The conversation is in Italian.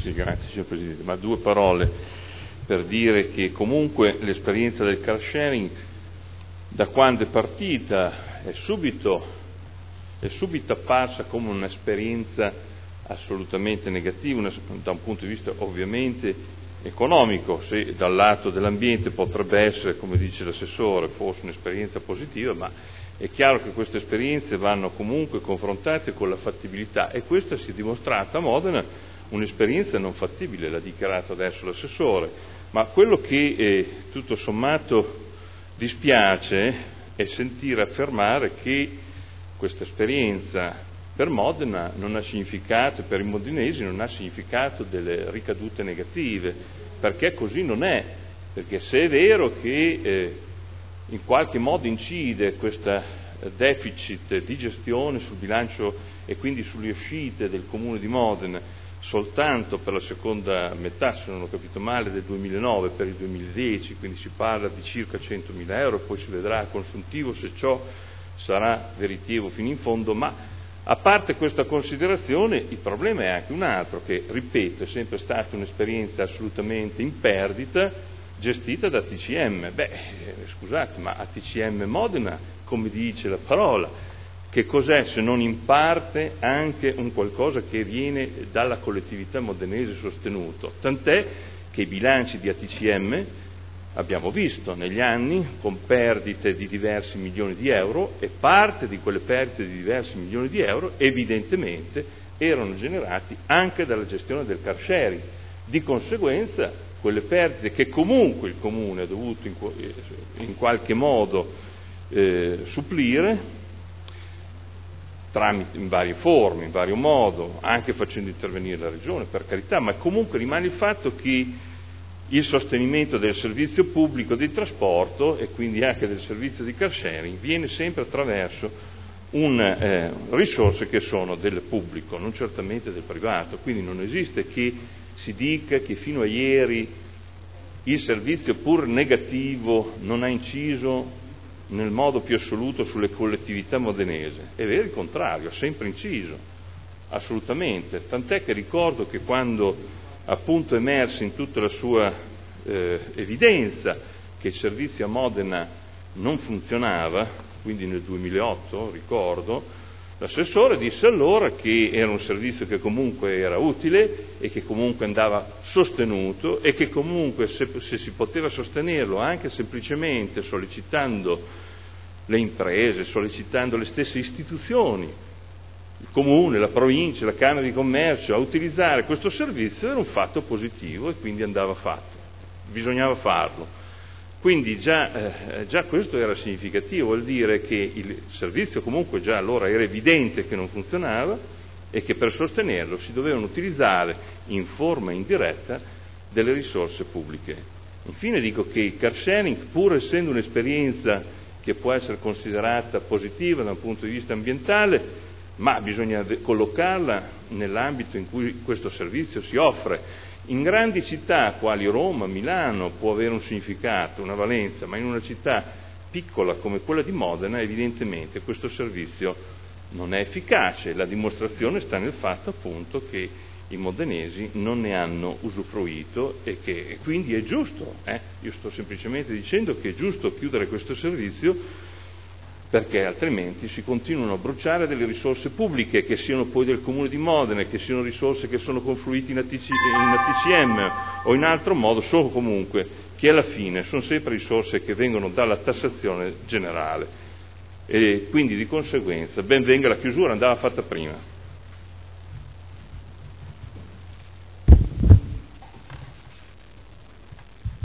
Sì, grazie signor Presidente, ma due parole per dire che comunque l'esperienza del car sharing, da quando è partita, è subito apparsa come un'esperienza assolutamente negativa, da un punto di vista ovviamente economico. Se dal lato dell'ambiente potrebbe essere, come dice l'assessore, fosse un'esperienza positiva, ma è chiaro che queste esperienze vanno comunque confrontate con la fattibilità, e questa si è dimostrata a Modena un'esperienza non fattibile, l'ha dichiarato adesso l'assessore. Ma quello che tutto sommato dispiace è sentire affermare che questa esperienza per Modena non ha significato, per i modenesi non ha significato delle ricadute negative, perché così non è. Perché se è vero che in qualche modo incide questo deficit di gestione sul bilancio e quindi sulle uscite del Comune di Modena soltanto per la seconda metà, se non ho capito male, del 2009 per il 2010, quindi si parla di circa 100.000 euro, poi si vedrà a consuntivo se ciò sarà veritiero fino in fondo, ma a parte questa considerazione il problema è anche un altro, che ripeto è sempre stata un'esperienza assolutamente in perdita gestita da TCM. Scusate, ma ATCM Modena, come dice la parola, che cos'è se non in parte anche un qualcosa che viene dalla collettività modenese sostenuto? Tant'è che i bilanci di ATCM abbiamo visto negli anni con perdite di diversi milioni di euro, e parte di quelle perdite di diversi milioni di euro evidentemente erano generati anche dalla gestione del car sharing. Di conseguenza quelle perdite che comunque il Comune ha dovuto in qualche modo supplire in varie forme, in vario modo, anche facendo intervenire la Regione, per carità, ma comunque rimane il fatto che il sostenimento del servizio pubblico di trasporto e quindi anche del servizio di car sharing viene sempre attraverso risorse che sono del pubblico, non certamente del privato. Quindi non esiste che si dica che fino a ieri il servizio, pur negativo, non ha inciso nel modo più assoluto sulle collettività modenese. È vero il contrario, ha sempre inciso, assolutamente. Tant'è che ricordo che quando appunto emerse in tutta la sua evidenza che il servizio a Modena non funzionava, quindi nel 2008, ricordo, l'assessore disse allora che era un servizio che comunque era utile e che comunque andava sostenuto, e che comunque se si poteva sostenerlo anche semplicemente sollecitando le imprese, sollecitando le stesse istituzioni, il Comune, la Provincia, la Camera di Commercio, a utilizzare questo servizio, era un fatto positivo e quindi andava fatto, bisognava farlo. Quindi già questo era significativo, vuol dire che il servizio comunque già allora era evidente che non funzionava e che per sostenerlo si dovevano utilizzare in forma indiretta delle risorse pubbliche. Infine dico che il car sharing, pur essendo un'esperienza che può essere considerata positiva da un punto di vista ambientale, ma bisogna collocarla nell'ambito in cui questo servizio si offre. In grandi città quali Roma, Milano può avere un significato, una valenza, ma in una città piccola come quella di Modena evidentemente questo servizio non è efficace. La dimostrazione sta nel fatto appunto che i modenesi non ne hanno usufruito e che quindi è giusto, io sto semplicemente dicendo che è giusto chiudere questo servizio, perché altrimenti si continuano a bruciare delle risorse pubbliche, che siano poi del Comune di Modena, che siano risorse che sono confluite in ATCM o in altro modo, sono comunque che alla fine sono sempre risorse che vengono dalla tassazione generale, e quindi di conseguenza ben venga la chiusura, andava fatta prima.